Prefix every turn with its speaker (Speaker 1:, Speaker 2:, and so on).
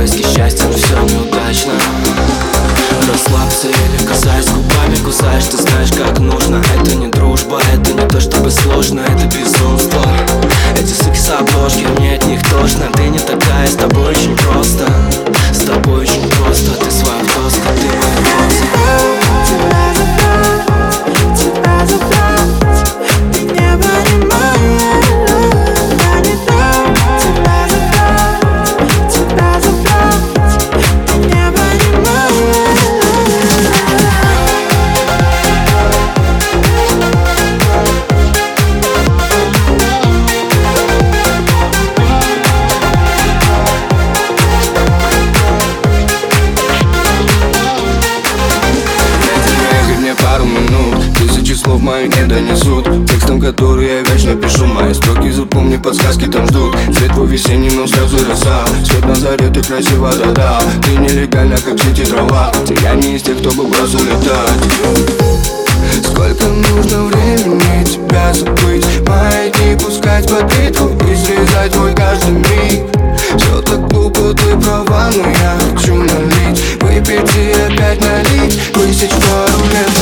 Speaker 1: поиске счастья, но все неудачно. Расслабься или касаясь губами, кусаешь, ты знаешь, как нужно. Это не дружба, это не то чтобы сложно, это безумство. Эти суки с обложки, мне от них тошно. Ты не такая, с тобой очень просто. С тобой очень просто, ты своя тоска, ты моя роза.
Speaker 2: Пару минут, тысячи слов моих не донесут. Текстом, который я вечно пишу, мои строки запомни, подсказки там ждут. Цвет твой весенний, но сразу роса. Свет на заре, ты красиво, да-да. Ты нелегальна, как цветет трава. Я не из тех, кто бы бросил летать. Сколько нужно времени тебя забыть, мои дни пускать под битву и срезать твой каждый миг. Все так глупо, ты права, но я хочу налить, выпить и опять налить, высечь пару лет.